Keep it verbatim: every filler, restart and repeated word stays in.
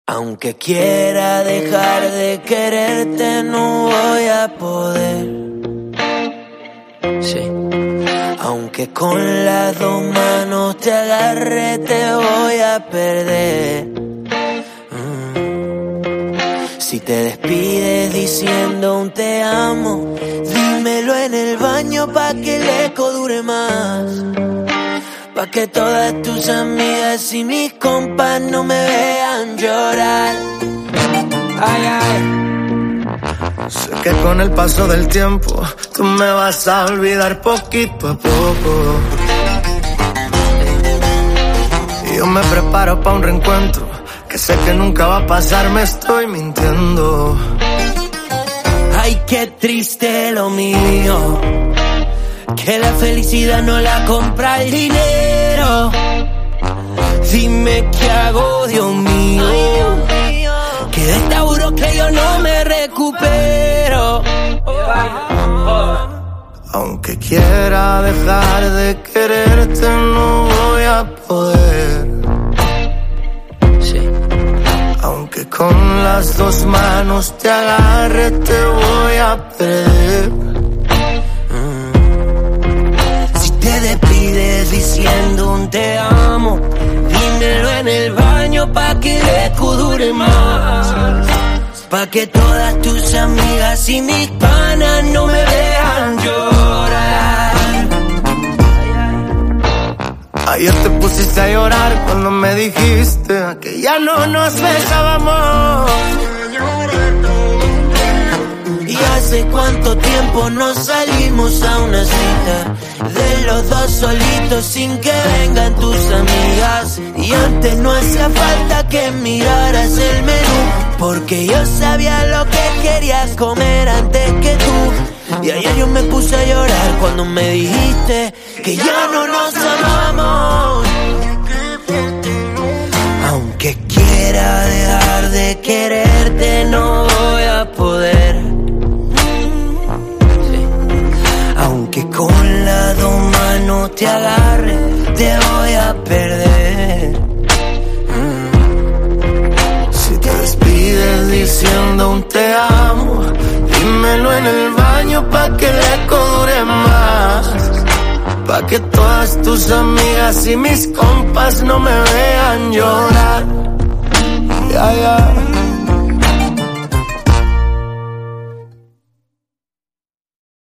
Aunque quiera dejar de quererte, no voy a poder. Sí. Aunque con las dos manos te agarre, te voy a perder. Mm. Si te despides diciendo un te amo, dímelo en el baño pa' que el eco dure más. Pa' que todas tus amigas y mis compas no me vean llorar. Ay, ay. Sé que con el paso del tiempo tú me vas a olvidar poquito a poco. Y yo me preparo pa' un reencuentro que sé que nunca va a pasar, me estoy mintiendo. Ay, qué triste lo mío, que la felicidad no la compra el dinero. Dime qué hago, Dios mío, que de esta juro que yo no me recupero. Aunque quiera dejar de quererte, no voy a poder. Sí. Aunque con las dos manos te agarre, te voy a perder. Te despides diciendo un te amo, dímelo en el baño pa' que el eco dure más. Pa' que todas tus amigas y mis panas no me vean llorar. Ayer te pusiste a llorar cuando me dijiste que ya no nos besábamos. Y hace cuánto tiempo no salimos a una cita, de los dos solitos sin que vengan tus amigas. Y antes no hacía falta que miraras el menú, porque yo sabía lo que querías comer antes que tú. Y ayer yo me puse a llorar cuando me dijiste que ya no nos amamos. Aunque quiera dejar de quererte, no voy a poder. Aunque con las dos manos te agarre, te voy a perder. Mm. Si te despides diciendo un te amo, dímelo en el baño pa' que el eco dure más. Pa' que todas tus amigas y mis compas no me vean llorar. Ya, ya.